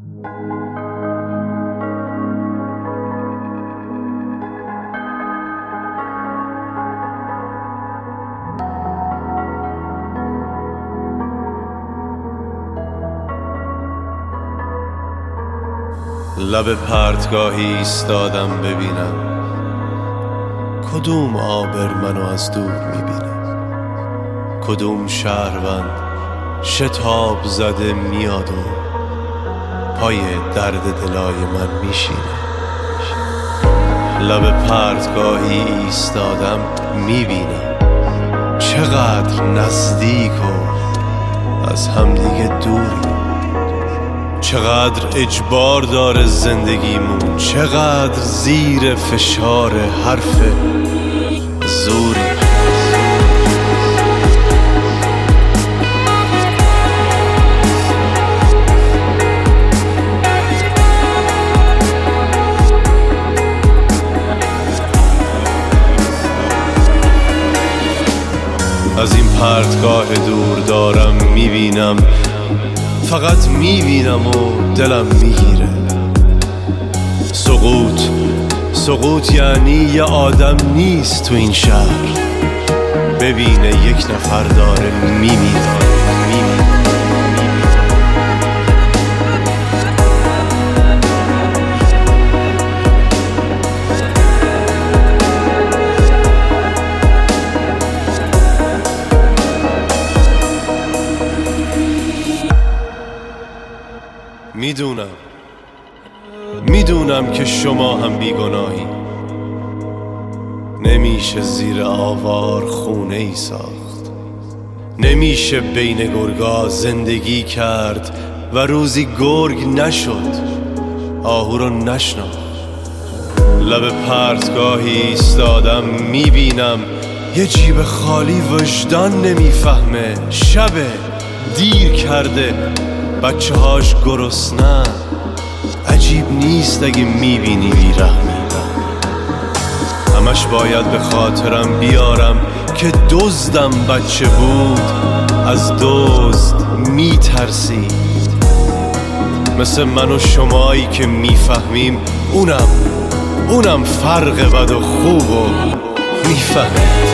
لب پرتگاهی ایستادم ببینم کدوم آبر منو از دور میبینه، کدوم شهروند شتاب زده میاد و پای درد دلای من میشینه. لب پرتگاهی ایستادم میبینم چقدر نزدیک و از همدیگه دوری، چقدر اجبار داره زندگیمون، چقدر زیر فشار حرف زوری. از این پرتگاه دور دارم میبینم، فقط میبینم و دلم میگیره. سقوط یعنی یه آدم نیست تو این شهر ببینه یک نفر داره میمیره. میدونم که شما هم بیگناهی، نمیشه زیر آوار خونه ای ساخت، نمیشه بین گرگا زندگی کرد و روزی گرگ نشد آهو رو نشناخت. لب پرتگاهی ایستادم میبینم یه جیب خالی وجدان نمیفهمه، شبه دیر کرده بچه هاش گرسنه. عجیب نیست اگه میبینی بیرحمی، همش باید به خاطرم بیارم که دزدم بچه بود از دزد میترسید. مثل من و شمایی که میفهمیم اونم فرق بد و خوب و میفهمید.